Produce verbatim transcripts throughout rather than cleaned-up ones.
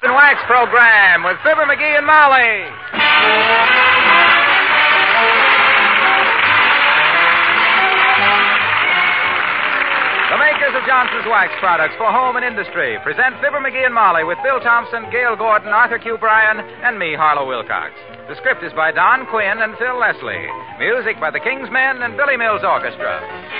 and Wax program with Fibber McGee and Molly. The makers of Johnson's Wax products for home and industry present Fibber McGee and Molly with Bill Thompson, Gail Gordon, Arthur Q. Bryan, and me, Harlow Wilcox. The script is by Don Quinn and Phil Leslie. Music by the King's Men and Billy Mills Orchestra.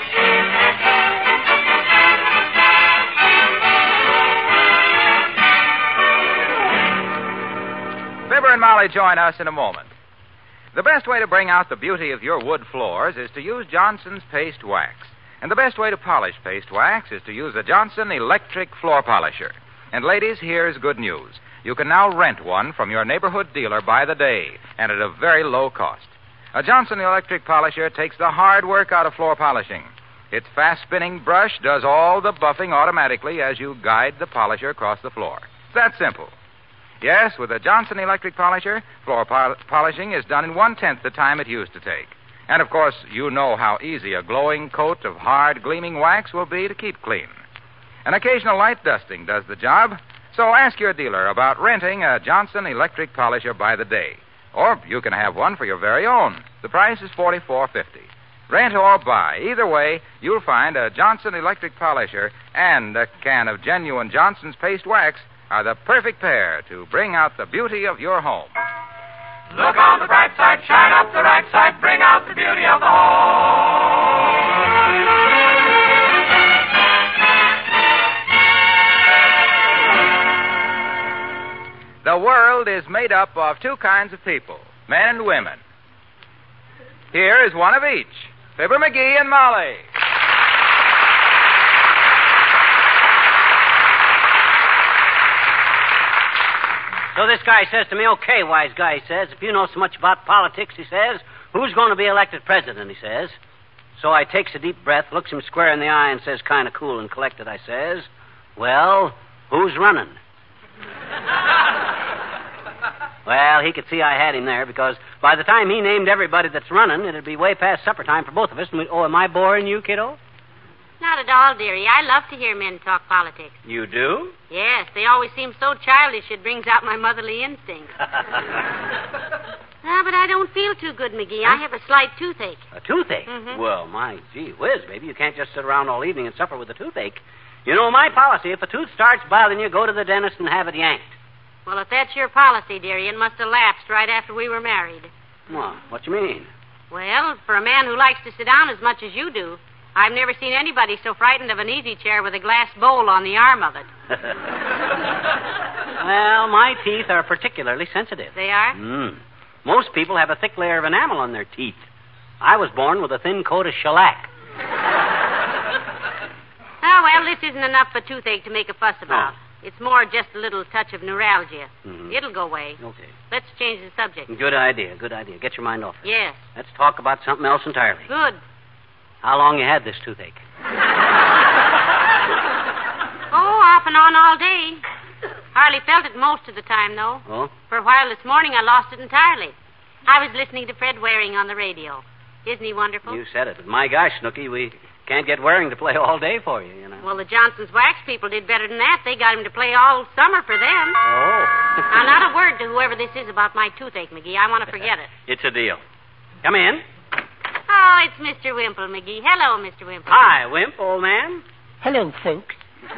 Fibber and Molly join us in a moment. The best way to bring out the beauty of your wood floors is to use Johnson's Paste Wax. And the best way to polish paste wax is to use a Johnson Electric Floor Polisher. And ladies, here's good news. You can now rent one from your neighborhood dealer by the day, and at a very low cost. A Johnson Electric Polisher takes the hard work out of floor polishing. Its fast-spinning brush does all the buffing automatically as you guide the polisher across the floor. It's that simple. Yes, with a Johnson Electric Polisher, floor pol- polishing is done in one-tenth the time it used to take. And, of course, you know how easy a glowing coat of hard, gleaming wax will be to keep clean. An occasional light dusting does the job, so ask your dealer about renting a Johnson Electric Polisher by the day. Or you can have one for your very own. The price is forty-four fifty. Rent or buy, either way, you'll find a Johnson Electric Polisher and a can of genuine Johnson's Paste Wax are the perfect pair to bring out the beauty of your home. Look on the bright side, shine up the right side, bring out the beauty of the home. The world is made up of two kinds of people, men and women. Here is one of each, Fibber McGee and Molly. So this guy says to me, okay, wise guy, he says, if you know so much about politics, he says, who's going to be elected president, he says. So I takes a deep breath, looks him square in the eye, and says, kind of cool and collected, I says, well, who's running? Well, he could see I had him there, because by the time he named everybody that's running, it'd be way past supper time for both of us. And we, oh, am I boring you, kiddo? Not at all, dearie. I love to hear men talk politics. You do? Yes, they always seem so childish it brings out my motherly instincts. Ah, but I don't feel too good, McGee. Huh? I have a slight toothache. A toothache? Mm-hmm. Well, my gee whiz, baby. You can't just sit around all evening and suffer with a toothache. You know my policy. If a tooth starts bothering you, go to the dentist and have it yanked. Well, if that's your policy, dearie, it must have lapsed right after we were married. Well, what you mean? Well, for a man who likes to sit down as much as you do, I've never seen anybody so frightened of an easy chair with a glass bowl on the arm of it. Well, my teeth are particularly sensitive. They are? Mm. Most people have a thick layer of enamel on their teeth. I was born with a thin coat of shellac. Oh, well, this isn't enough for toothache to make a fuss about. Oh. It's more just a little touch of neuralgia. Mm-hmm. It'll go away. Okay. Let's change the subject. Good idea, good idea. Get your mind off it. Yes. Let's talk about something else entirely. Good. How long you had this toothache? Oh, off and on all day. Hardly felt it most of the time, though. Oh? For a while this morning, I lost it entirely. I was listening to Fred Waring on the radio. Isn't he wonderful? You said it. But my gosh, Snooky, we can't get Waring to play all day for you, you know. Well, the Johnson's Wax people did better than that. They got him to play all summer for them. Oh. Now, not a word to whoever this is about my toothache, McGee. I want to forget it. It's a deal. Come in. Oh, it's Mister Wimple, McGee. Hello, Mister Wimple. Hi, Wimp, old man. Hello, folks.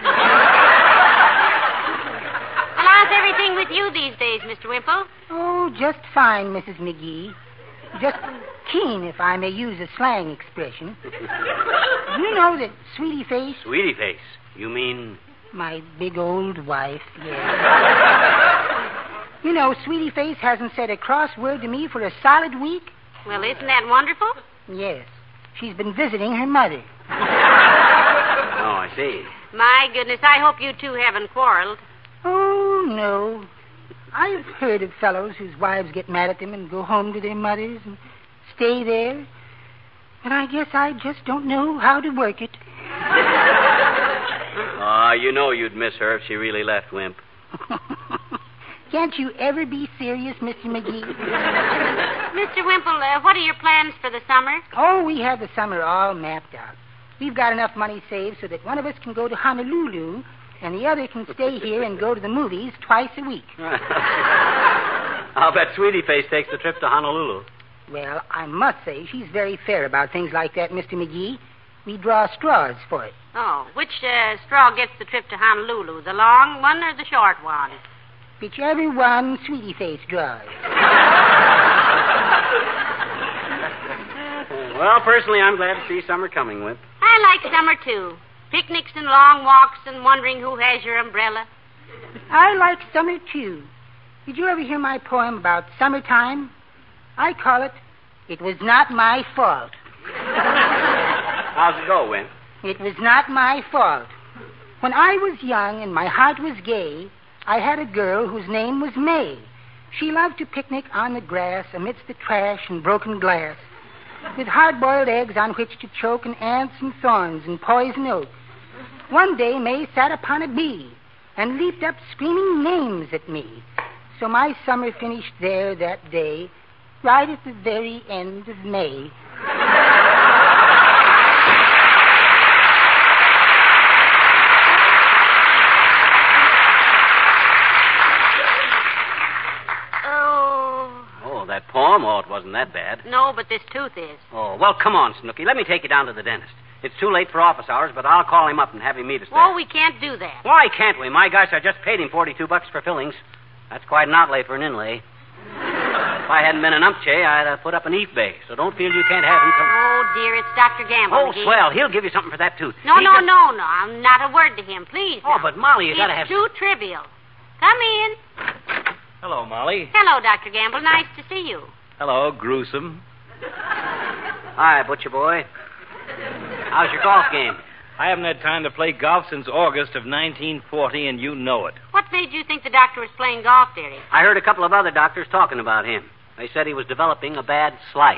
Well, how's everything with you these days, Mister Wimple? Oh, just fine, Missus McGee. Just keen, if I may use a slang expression. You know that Sweetie Face? Sweetie Face? You mean... My big old wife, yes. You know, Sweetie Face hasn't said a cross word to me for a solid week. Well, isn't that wonderful? Yes. She's been visiting her mother. Oh, I see. My goodness, I hope you two haven't quarreled. Oh, no. I've heard of fellows whose wives get mad at them and go home to their mothers and stay there. But I guess I just don't know how to work it. Ah, uh, you know you'd miss her if she really left, Wimp. Can't you ever be serious, Mister McGee? Mister Wimple, uh, what are your plans for the summer? Oh, we have the summer all mapped out. We've got enough money saved so that one of us can go to Honolulu and the other can stay here and go to the movies twice a week. I'll bet Sweetie Face takes the trip to Honolulu. Well, I must say she's very fair about things like that, Mister McGee. We draw straws for it. Oh, which uh, straw gets the trip to Honolulu, the long one or the short one? Whichever one Sweetie Face draws. Well, personally, I'm glad to see summer coming, Whip. I like summer, too. Picnics and long walks and wondering who has your umbrella. I like summer, too. Did you ever hear my poem about summertime? I call it, It Was Not My Fault. How's it go, Win? It was not my fault. When I was young and my heart was gay, I had a girl whose name was May. She loved to picnic on the grass amidst the trash and broken glass, with hard-boiled eggs on which to choke and ants and thorns and poison oak. One day May sat upon a bee and leaped up screaming names at me. So my summer finished there that day, right at the very end of May. That poem? Oh, it wasn't that bad. No, but this tooth is. Oh, well, come on, Snooky. Let me take you down to the dentist. It's too late for office hours, but I'll call him up and have him meet us there. Oh, we can't do that. Why can't we? My gosh, I just paid him forty-two bucks for fillings. That's quite an outlay for an inlay. If I hadn't been an umpche, I'd have put up an eat bay, so don't feel you can't have him come. Oh, dear, it's Doctor Gamble. Oh, McGee. swell. He'll give you something for that tooth. No, he no, just... no, no. I'm not a word to him, please. Oh, now. but Molly, you it's gotta have... too trivial. Come in. Hello, Molly. Hello, Doctor Gamble. Nice to see you. Hello, Gruesome. Hi, Butcher Boy. How's your golf game? I haven't had time to play golf since August of nineteen forty, and you know it. What made you think the doctor was playing golf, dearie? I heard a couple of other doctors talking about him. They said he was developing a bad slice.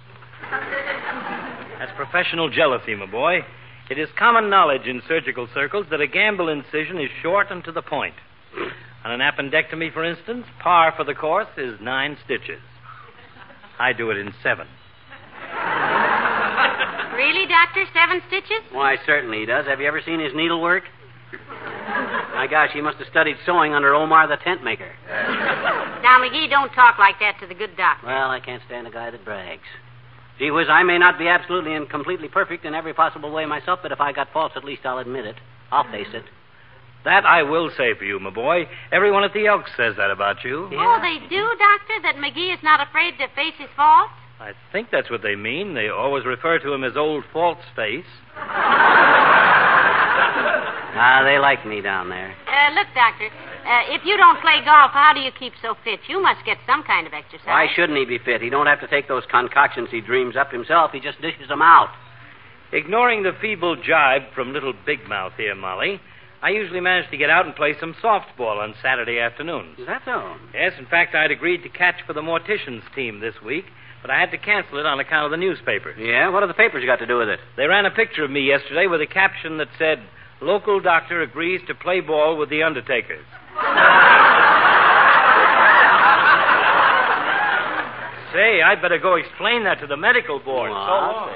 That's professional jealousy, my boy. It is common knowledge in surgical circles that a Gamble incision is short and to the point. On an appendectomy, for instance, par for the course is nine stitches. I do it in seven. Really, Doctor? Seven stitches? Why, certainly he does. Have you ever seen his needlework? My gosh, he must have studied sewing under Omar the tent maker. Now, McGee, don't talk like that to the good doctor. Well, I can't stand a guy that brags. Gee whiz, I may not be absolutely and completely perfect in every possible way myself, but if I got faults, at least I'll admit it. I'll face it. That I will say for you, my boy. Everyone at the Elks says that about you. Yeah. Oh, they do, Doctor? That McGee is not afraid to face his faults? I think that's what they mean. They always refer to him as Old Faults Face. Ah, they like me down there. Uh, look, Doctor, uh, if you don't play golf, how do you keep so fit? You must get some kind of exercise. Why shouldn't he be fit? He don't have to take those concoctions he dreams up himself. He just dishes them out. Ignoring the feeble jibe from little Big Mouth here, Molly, I usually manage to get out and play some softball on Saturday afternoons. Is that so? Yes, in fact, I'd agreed to catch for the Morticians team this week, but I had to cancel it on account of the newspapers. Yeah? What have the papers got to do with it? They ran a picture of me yesterday with a caption that said, "Local doctor agrees to play ball with the Undertakers." Say, I'd better go explain that to the medical board. Well, so I'll long. say.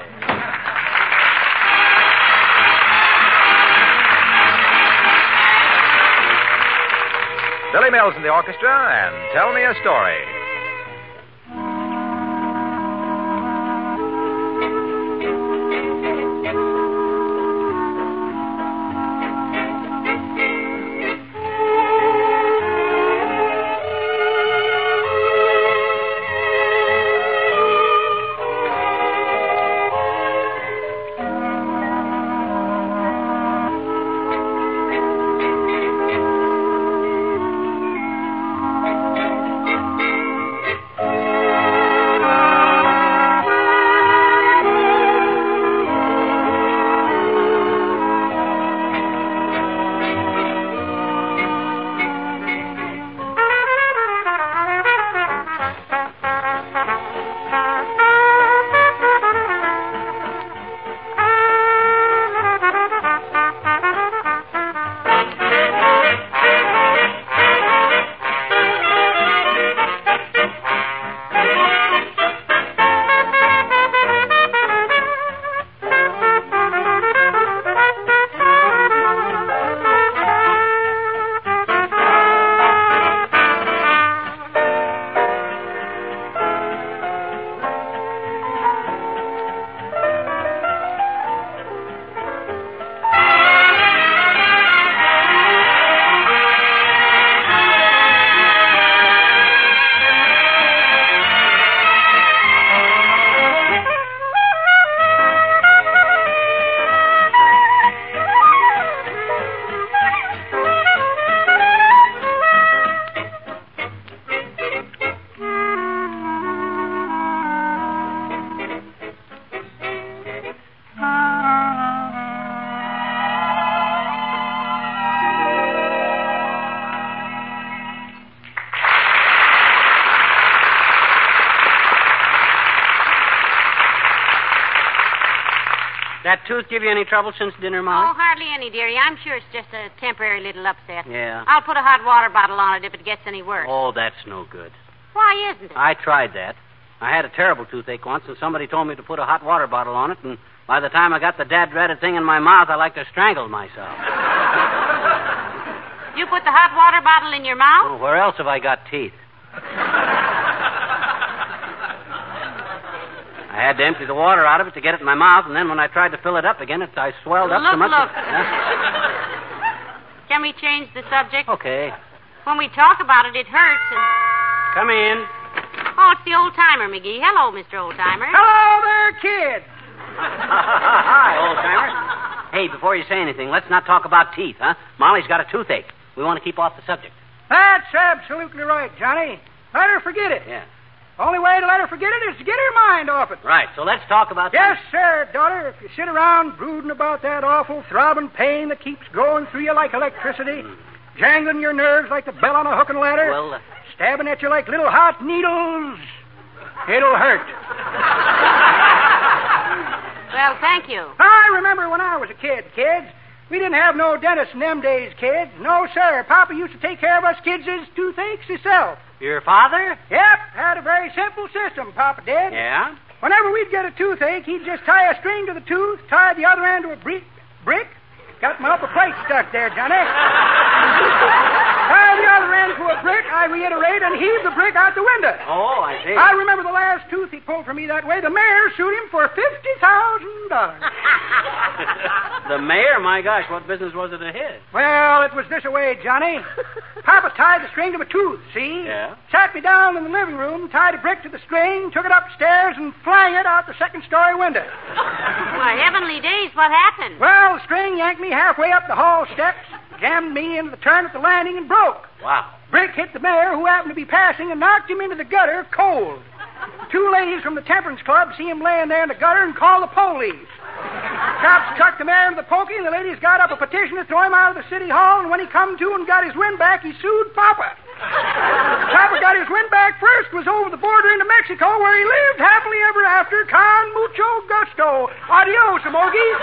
Billy Mills in the orchestra, and Tell Me a Story. That tooth give you any trouble since dinner, Molly? Oh, hardly any, dearie. I'm sure it's just a temporary little upset. Yeah. I'll put a hot water bottle on it if it gets any worse. Oh, that's no good. Why isn't it? I tried that. I had a terrible toothache once, and somebody told me to put a hot water bottle on it, and by the time I got the dad-dreaded thing in my mouth, I like to strangle myself. You put the hot water bottle in your mouth? Oh, where else have I got teeth? I had to empty the water out of it to get it in my mouth, and then when I tried to fill it up again, it, I swelled up look, so much. Look, That... Can we change the subject? Okay. When we talk about it, it hurts. And... Come in. Oh, it's the old-timer, McGee. Hello, Mister Old-timer. Hello there, kid. Hi, old-timer. Hey, before you say anything, let's not talk about teeth, huh? Molly's got a toothache. We want to keep off the subject. That's absolutely right, Johnny. Let her forget it. Yeah. Only way to let her forget it is to get her mind off it. Right, so let's talk about... Yes, sir, daughter. If you sit around brooding about that awful throbbing pain that keeps going through you like electricity, mm. jangling your nerves like the bell on a hook and ladder, well, uh... stabbing at you like little hot needles, it'll hurt. Well, thank you. I remember when I was a kid, kids. We didn't have no dentist in them days, kids. No, sir. Papa used to take care of us kids' toothaches himself. Your father? Yep. Had a very simple system, Papa did. Yeah? Whenever we'd get a toothache, he'd just tie a string to the tooth, tie the other end to a brick, brick. Got my upper plate stuck there, Johnny. Tie the other end to a brick, I reiterate, and heave the brick out the window. Oh, I see. I remember the last tooth he pulled for me that way. The mayor sued him for fifty thousand dollars. The mayor? My gosh, what business was it of his? Well, it was this way, Johnny. Papa tied the string to a tooth, see? Yeah. Sat me down in the living room, tied a brick to the string, took it upstairs, and flung it out the second-story window. Why, heavenly days, what happened? Well, the string yanked me halfway up the hall steps, jammed me into the turn at the landing, and broke. Wow. Brick hit the mayor, who happened to be passing, and knocked him into the gutter cold. Two ladies from the Temperance Club see him laying there in the gutter and call the police. Cops chucked the mayor into the pokey, and the ladies got up a petition to throw him out of the city hall, and when he come to and got his wind back, he sued Papa. Papa got his wind back first, was over the border into Mexico, where he lived happily ever after, con mucho gusto. Adios, Amogies.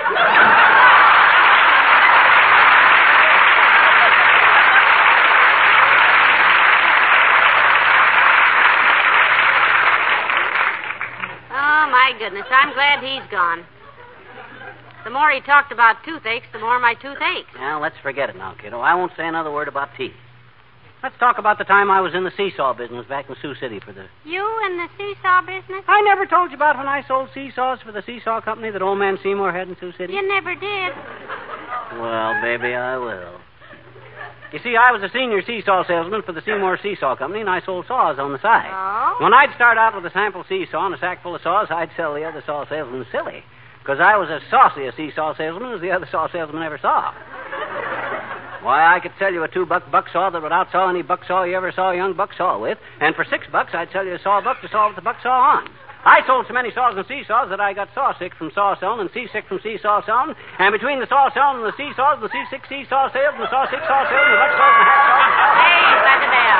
Oh, my goodness. I'm glad he's gone. The more he talked about toothaches, the more my tooth aches. Now, let's forget it now, kiddo. I won't say another word about teeth. Let's talk about the time I was in the seesaw business back in Sioux City for the... You in the seesaw business? I never told you about when I sold seesaws for the seesaw company that old man Seymour had in Sioux City? You never did. Well, baby, I will. You see, I was a senior seesaw salesman for the Seymour Seesaw Company, and I sold saws on the side. Oh? When I'd start out with a sample seesaw and a sack full of saws, I'd sell the other saw salesman silly, because I was as saucy a seesaw salesman as the other saw salesman ever saw. Why, I could sell you a two-buck buck saw that would outsaw any buck saw you ever saw a young buck saw with, and for six bucks, I'd sell you a saw buck to saw with the buck saw on. I sold so many saws and seesaws that I got saw sick from saw selling and seasick from seesaw selling, and between the saw selling and the seesaws, the seasick seesaw sales, and the saw sick saw sales, and the buck saws and half saws. Hey, by the bell.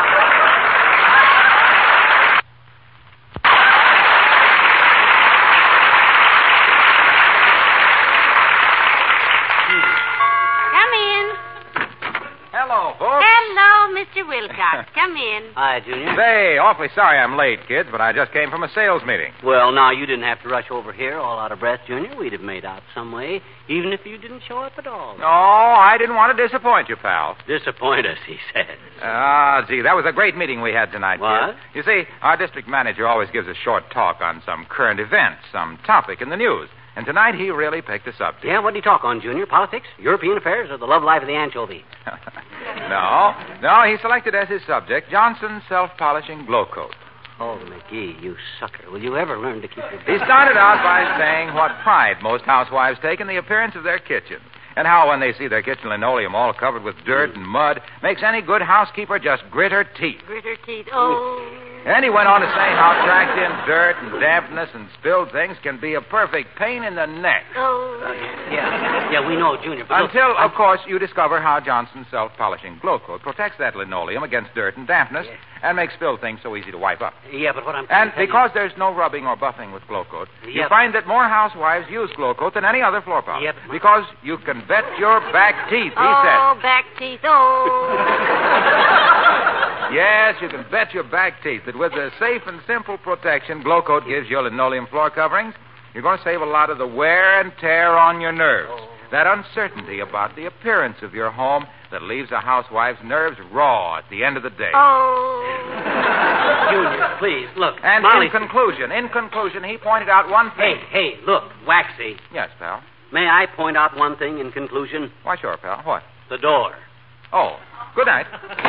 Come in. Hello, folks. Hello, Mister Wilcox. Come in. Hi, Junior. Say, awfully sorry I'm late, kids, but I just came from a sales meeting. Well, now, you didn't have to rush over here all out of breath, Junior. We'd have made out some way, even if you didn't show up at all. No, I didn't want to disappoint you, pal. Disappoint us, he says. Ah, gee, that was a great meeting we had tonight, What? kids. You see, our district manager always gives a short talk on some current event, some topic in the news. And tonight he really picked a subject. Yeah, what did he talk on, Junior? Politics, European affairs, or the love life of the anchovy? No, no, he selected as his subject Johnson's self-polishing glow coat. Oh, McGee, you sucker. Will you ever learn to keep your... He started out by saying what pride most housewives take in the appearance of their kitchens, and how when they see their kitchen linoleum all covered with dirt and mud, makes any good housekeeper just grit her teeth. Grit her teeth. Oh. And he went on to say how tracked in dirt and dampness and spilled things can be a perfect pain in the neck. Oh. Yeah, yeah, we know, Junior. But Until, look, of course, you discover how Johnson's self-polishing glow coat protects that linoleum against dirt and dampness Yeah. and makes spilled things so easy to wipe up. Yeah, but what I'm And tell you- because there's no rubbing or buffing with glow coat, you Yep. find that more housewives use glow coat than any other floor polish. Yep. Because you can bet your back teeth, he Oh, back teeth. Oh. said. Yes, you can bet your back teeth that with the safe and simple protection glow coat gives your linoleum floor coverings, you're going to save a lot of the wear and tear on your nerves. Oh. That uncertainty about the appearance of your home that leaves a housewife's nerves raw at the end of the day. Oh. Junior, please, look. And Molly... in conclusion, in conclusion, he pointed out one Hey, thing. hey, look, Waxy. Yes, pal. May I point out one thing in conclusion? Why, sure, pal. What? The door. Oh, good night.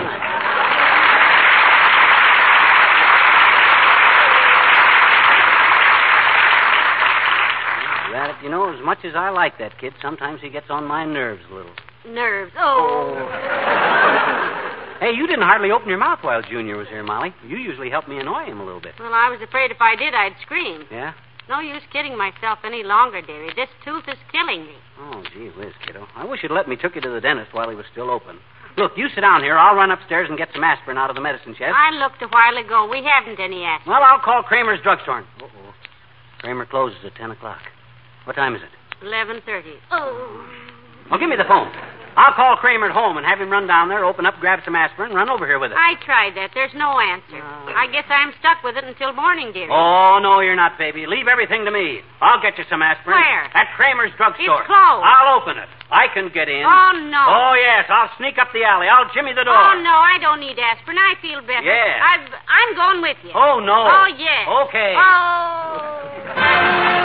That, you know, as much as I like that kid, sometimes he gets on my nerves a little. Nerves. Oh. Hey, you didn't hardly open your mouth while Junior was here, Molly. You usually help me annoy him a little bit. Well, I was afraid if I did, I'd scream. Yeah? No use kidding myself any longer, dearie. This tooth is killing me. Oh, gee whiz, kiddo. I wish you'd let me took you to the dentist while he was still open. Look, you sit down here. I'll run upstairs and get some aspirin out of the medicine chest. I looked a while ago. We haven't any aspirin. Well, I'll call Kramer's drugstore. Uh-oh. Kramer closes at ten o'clock. What time is it? Eleven thirty. Oh. Well, give me the phone. I'll call Kramer at home and have him run down there, open up, grab some aspirin, and run over here with it. I tried that. There's no answer. No. I guess I'm stuck with it until morning, dearie. Oh, no, you're not, baby. Leave everything to me. I'll get you some aspirin. Where? At Kramer's drugstore. It's closed. I'll open it. I can get in. Oh, no. Oh, yes. I'll sneak up the alley. I'll jimmy the door. Oh, no, I don't need aspirin. I feel better. Yeah. I've, I'm going with you. Oh, no. Oh, yes. Okay. Oh.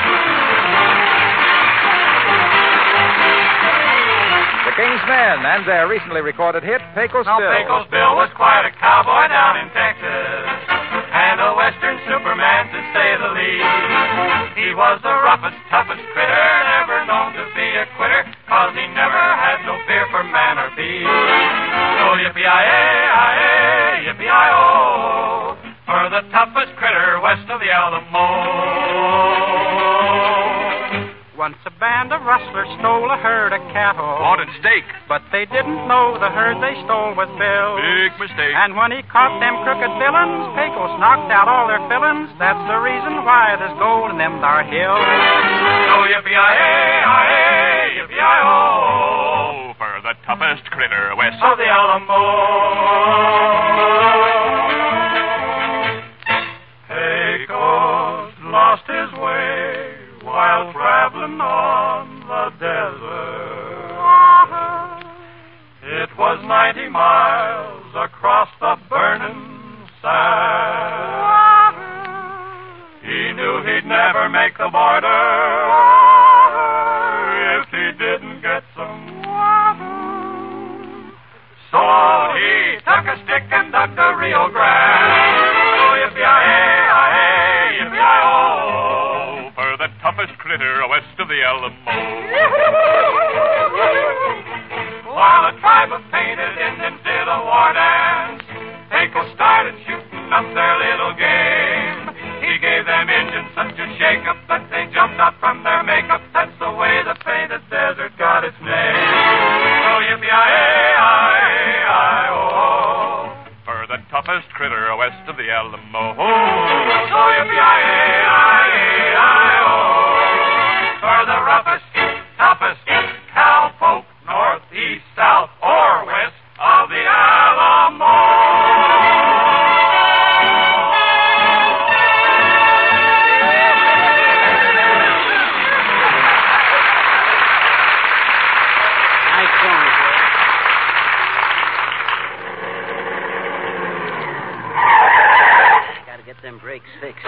The King's Men and their recently recorded hit, Pecos Now, Bill. Pecos Bill was quite a cowboy down in Texas, and a western superman, to say the least. He was the roughest, toughest critter, never known to be a quitter, 'cause he never had no fear for man or beast. So yippee-yi-yi, yippee-yi-oh, for the toughest critter west of the Alamo. Once a band of rustlers stole a herd of cattle. Wanted steak. But they didn't know the herd they stole was Bill's. Big mistake. And when he caught them crooked villains, Pecos knocked out all their fillings. That's the reason why there's gold in them thar hills. So yippee-yi-yi, yippee-yi-oh, for the toughest critter west of the Alamo. Pecos lost his way while traveling on the desert. It was ninety miles across the burning sand. He knew he'd never make the border if he didn't get some water. So he took a stick and dug the Rio Grande. Oh, yippee-yi-yi, yippee-yi-oh, for the toughest critter west of the Alamo. While a tribe of painted Indians did a war dance, Pecos started shooting up their little game. He gave them Indians such a shake-up that they jumped out from their makeup. That's the way the painted desert got its name. So yippee-yi-yi-yi-oh, for the toughest critter west of the Alamo. So yippee-yi-yi-yi-oh, for the roughest, toughest cowpoke north, east, south, or west of the Alamo. Nice song, Joe. Gotta get them brakes fixed.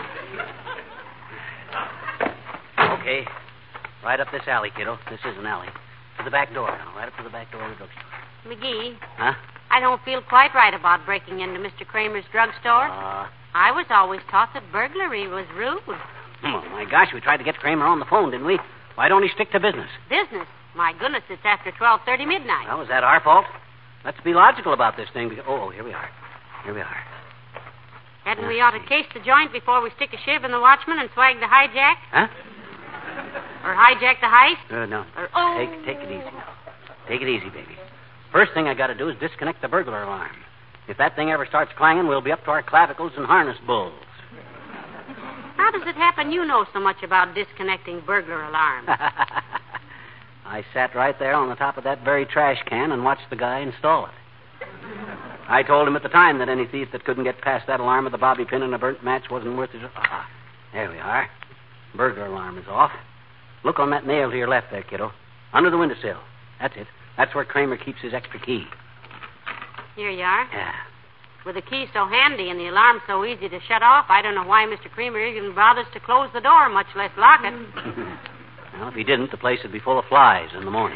Okay. Right up this alley, kiddo. This is an alley. To the back door now. Right up to the back door of the drugstore. McGee, Huh? I don't feel quite right about breaking into Mister Kramer's drugstore. Uh, I was always taught that burglary was rude. oh, my gosh, we tried to get Kramer on the phone, didn't we? Why don't he stick to business? Business. My goodness, it's after twelve thirty midnight. Well, is that our fault? Let's be logical about this thing. Because... Oh, here we are. Here we are. Hadn't we ought to case the joint before we stick a shiv in the watchman and swag the hijack? Huh? Or hijack the heist? Uh, no. Or, oh. Take, take it easy now. Take it easy, baby. First thing I got to do is disconnect the burglar alarm. If that thing ever starts clanging, we'll be up to our clavicles and harness bulls. How does it happen you know so much about disconnecting burglar alarms? I sat right there on the top of that very trash can and watched the guy install it. I told him at the time that any thief that couldn't get past that alarm with a bobby pin and a burnt match wasn't worth his... Ah, there we are. Burglar alarm is off. Look on that nail to your left there, kiddo. Under the windowsill. That's it. That's where Kramer keeps his extra key. Here you are. Yeah. With the key so handy and the alarm so easy to shut off, I don't know why Mister Creamer even bothers to close the door, much less lock it. Well, if he didn't, the place would be full of flies in the morning.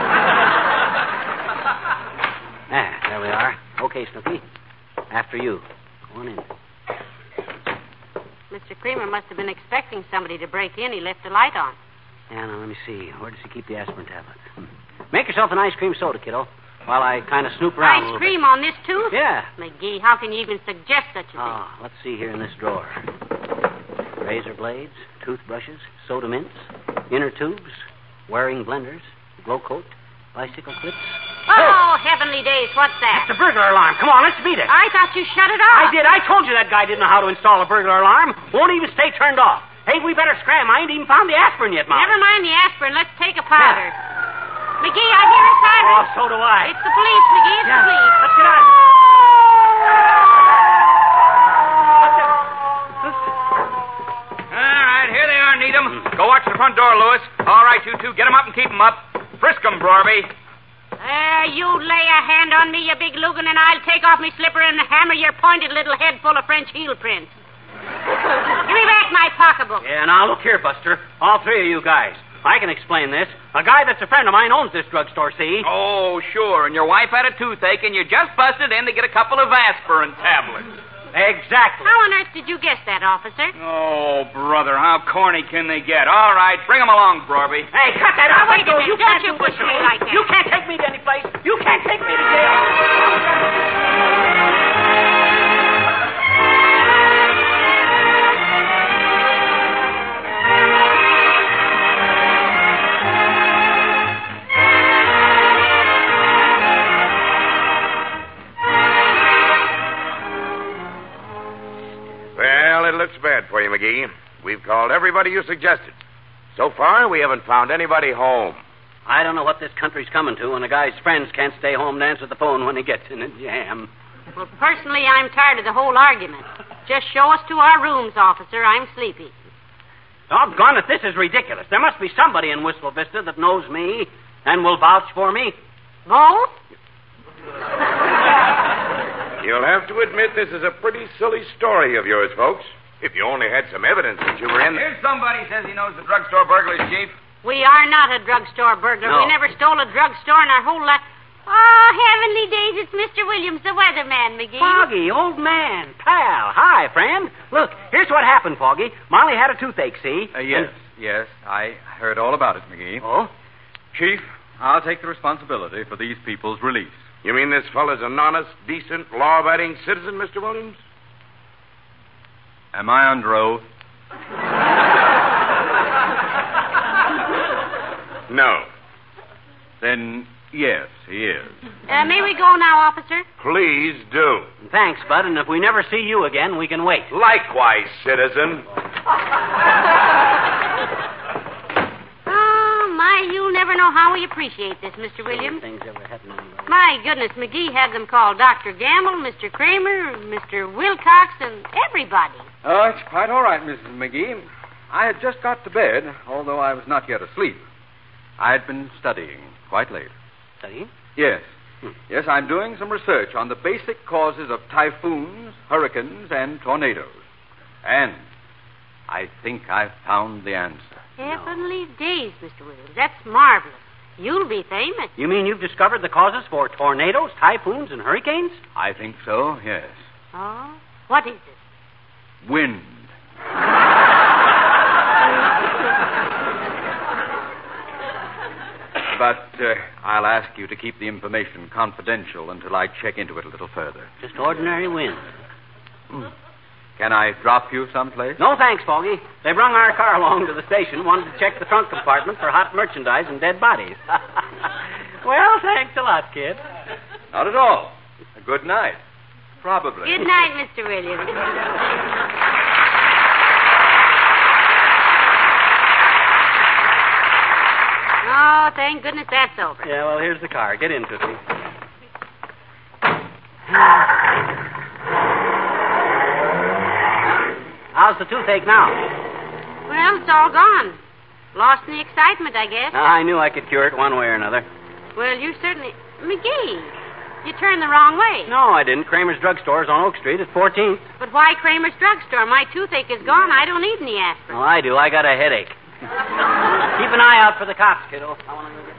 Ah, there we are. Okay, Snooky. After you. Go on in. Mister Creamer must have been expecting somebody to break in. He left the light on. Yeah, now, let me see. Where does he keep the aspirin tablet? Hmm. Make yourself an ice cream soda, kiddo, while I kind of snoop around a Ice little cream bit. on this tooth? Yeah. McGee, how can you even suggest such a thing? Oh, let's see here in this drawer. Razor blades, toothbrushes, soda mints, inner tubes, wearing blenders, glow coat, bicycle clips. Oh, heavenly days, what's that? It's a burglar alarm. Come on, let's beat it. I thought you shut it off. I did. I told you that guy didn't know how to install a burglar alarm. Won't even stay turned off. Hey, we better scram. I ain't even found the aspirin yet, Mom. Never mind the aspirin. Let's take a powder. McGee, I hear a siren. Oh, so do I. It's the police, McGee. It's yeah. the police. Let's get out. All right, here they are, Needham. Go watch the front door, Lewis. All right, you two, get them up and keep them up. Frisk them, Brorby. Uh, you lay a hand on me, you big Lugan, and I'll take off my slipper and hammer your pointed little head full of French heel prints. Give me back my pocketbook. Yeah, now look here, Buster. All three of you guys. I can explain this. A guy that's a friend of mine owns this drugstore, see? Oh, sure. And your wife had a toothache, and you just busted in to get a couple of aspirin tablets. Exactly. How on earth did you guess that, officer? Oh, brother, how corny can they get? All right, bring them along, Brorby. Hey, cut that out. Now, wait a Let go. minute. You Don't can't you do push this to me like that. You can't take me to any place. You can't take me to jail. Looks bad for you, McGee. We've called everybody you suggested. So far, we haven't found anybody home. I don't know what this country's coming to when a guy's friends can't stay home and answer the phone when he gets in a jam. Well, personally, I'm tired of the whole argument. Just show us to our rooms, officer. I'm sleepy. Doggone it, this is ridiculous. There must be somebody in Wistful Vista that knows me and will vouch for me. Both? You'll have to admit this is a pretty silly story of yours, folks. If you only had some evidence that you were in... Here's somebody says he knows the drugstore burglars, Chief. We are not a drugstore burglar. No. We never stole a drugstore in our whole life. Oh, heavenly days, it's Mister Williams, the weatherman, McGee. Foggy, old man, pal. Hi, friend. Look, here's what happened, Foggy. Molly had a toothache, see? Uh, yes, And... yes. I heard all about it, McGee. Oh? Chief, I'll take the responsibility for these people's release. You mean this fellow's an honest, decent, law-abiding citizen, Mister Williams? Am I under oath? No. Then, yes, he is. Uh, may we go now, officer? Please do. Thanks, Bud, and if we never see you again, we can wait. Likewise, citizen. Oh, my, you'll never know how we appreciate this, Mister Williams. Things ever happen to anybody. My goodness, McGee had them call Doctor Gamble, Mister Kramer, Mister Wilcox, and everybody. Oh, it's quite all right, Missus McGee. I had just got to bed, although I was not yet asleep. I had been studying quite late. Studying? Yes. Hmm. Yes, I'm doing some research on the basic causes of typhoons, hurricanes, and tornadoes. And I think I've found the answer. Heavenly days, Mister Williams. That's marvelous. You'll be famous. You mean you've discovered the causes for tornadoes, typhoons, and hurricanes? I think so, yes. Oh? What is it? Wind. But uh, I'll ask you to keep the information confidential until I check into it a little further. Just ordinary wind. Mm. Can I drop you someplace? No, thanks, Foggy. They brung our car along to the station, wanted to check the trunk compartment for hot merchandise and dead bodies. Well, thanks a lot, kid. Not at all. Good night. Probably. Good night, Mister Williams. Oh, thank goodness that's over. Yeah, well, here's the car. Get in, Tootsie. How's the toothache now? Well, it's all gone. Lost in the excitement, I guess. I knew I could cure it one way or another. Well, you certainly... McGee, you turned the wrong way. No, I didn't. Kramer's Drugstore is on Oak Street at fourteenth. But why Kramer's Drugstore? My toothache is gone. I don't need any aspirin. Well, I do. I got a headache. Keep an eye out for the cops, kiddo. I want to go get...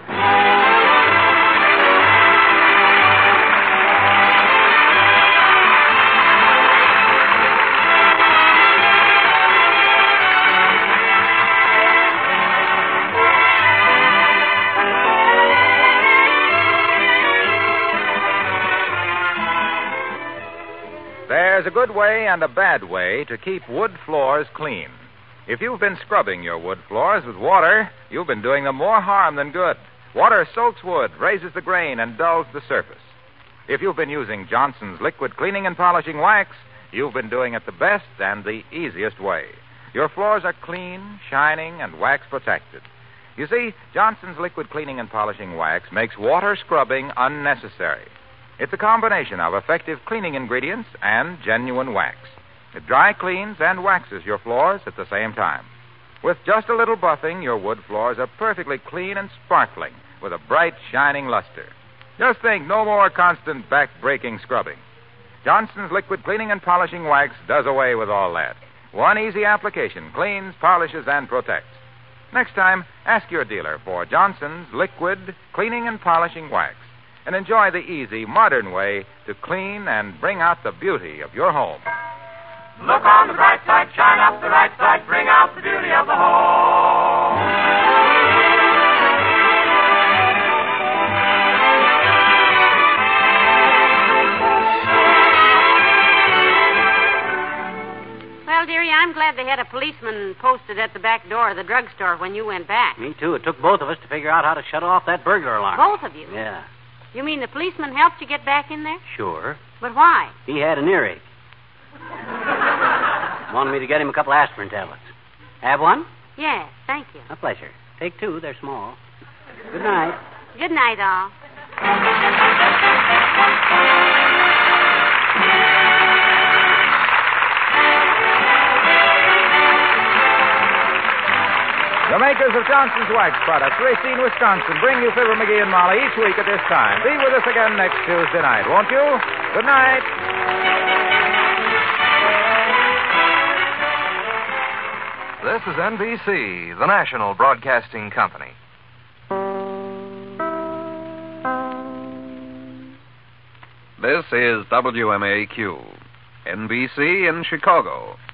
There's a good way and a bad way to keep wood floors clean. If you've been scrubbing your wood floors with water, you've been doing them more harm than good. Water soaks wood, raises the grain, and dulls the surface. If you've been using Johnson's liquid cleaning and polishing wax, you've been doing it the best and the easiest way. Your floors are clean, shining, and wax protected. You see, Johnson's liquid cleaning and polishing wax makes water scrubbing unnecessary. It's a combination of effective cleaning ingredients and genuine wax. It dry cleans and waxes your floors at the same time. With just a little buffing, your wood floors are perfectly clean and sparkling with a bright, shining luster. Just think, no more constant back-breaking scrubbing. Johnson's liquid cleaning and polishing wax does away with all that. One easy application cleans, polishes, and protects. Next time, ask your dealer for Johnson's liquid cleaning and polishing wax. And enjoy the easy, modern way to clean and bring out the beauty of your home. Look on the bright side, shine up the right side, bring out the beauty of the home. Well, dearie, I'm glad they had a policeman posted at the back door of the drugstore when you went back. Me too. It took both of us to figure out how to shut off that burglar alarm. Both of you? Yeah. You mean the policeman helped you get back in there? Sure. But why? He had an earache. Wanted me to get him a couple aspirin tablets. Have one? Yes, thank you. A pleasure. Take two. They're small. Good night. Good night, all. The makers of Johnson's Wax Products, Racine, Wisconsin, bring you Fibber McGee and Molly each week at this time. Be with us again next Tuesday night, won't you? Good night. This is N B C, the national broadcasting company. This is W M A Q, N B C in Chicago.